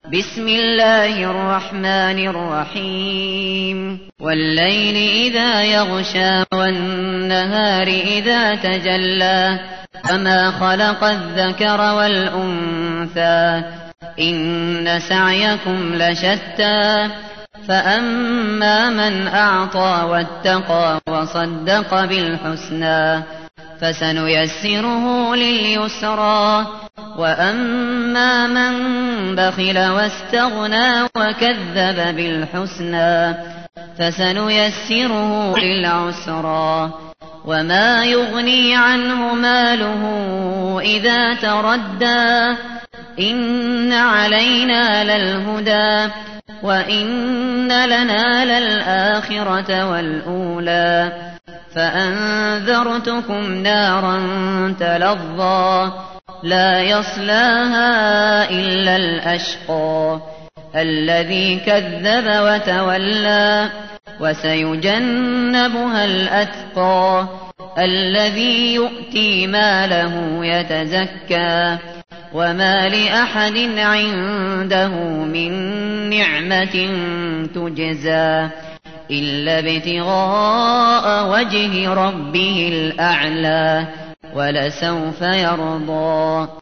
بسم الله الرحمن الرحيم والليل إذا يغشى والنهار إذا تجلى وما خلق الذكر والأنثى إن سعيكم لشتى فأما من أعطى واتقى وصدق بالحسنى فسنيسره لليسرى وأما من بخل واستغنى وكذب بالحسنى فسنيسره للعسرى وما يغني عنه ماله إذا تردى إن علينا للهدى وإن لنا للآخرة والأولى فأنذرتكم نارا تلظى لا يصلاها إلا الأشقى الذي كذب وتولى وسيجنبها الأتقى الذي يؤتي ماله يتزكى وما لأحد عنده من نعمة تجزى إلا ابتغاء وجه ربه الأعلى ولسوف يرضى.